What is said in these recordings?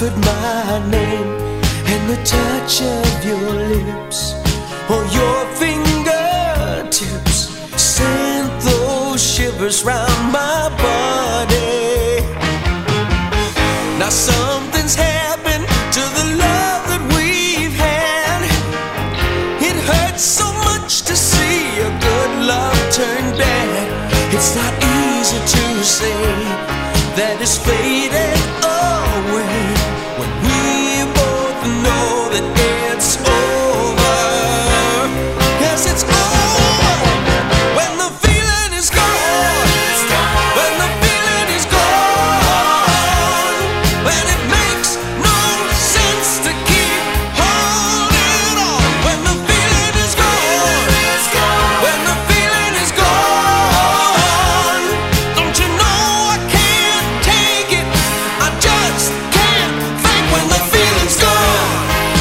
whispered my name, and the touch of your lips or your fingertips sent those shivers round my body. Now something's happened to the love that we've had. It hurts so much to see a good love turn bad. It's not easy to say that it's faded away when we both know that it's over. Yes, it's over when the feeling is gone. When the feeling is gone. When it makes no sense to keep holding on. When the feeling is gone. When the feeling is gone. Don't you know I can't take it? I just can't think when the feeling's gone.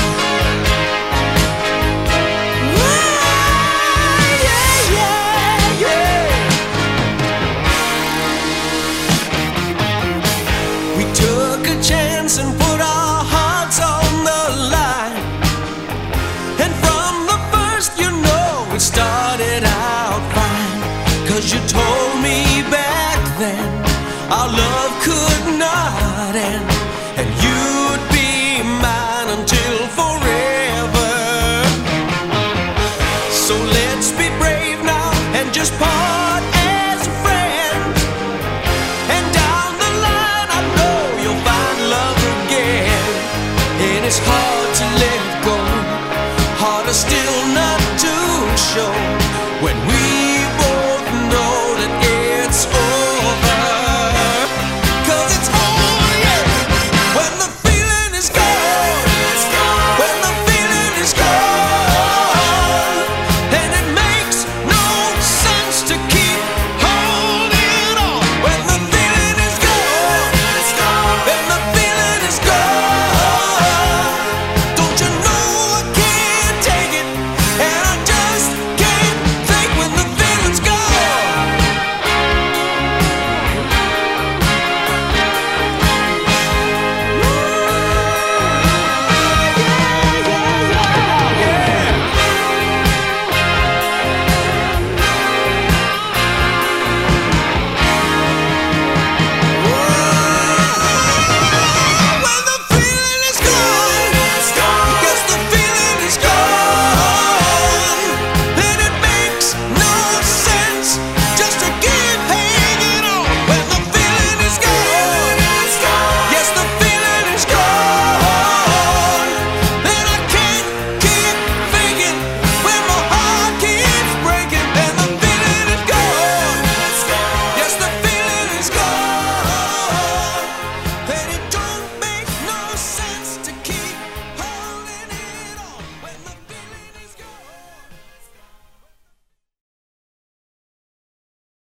Yeah, yeah, yeah. We took a chance and put our hearts on the line, and from the first, you know, it started out fine. 'Cause you told me back then our love could not end, and you'd be mine until forever. So let's be brave now and just part as friends. And down the line, I know you'll find love again. And it's hard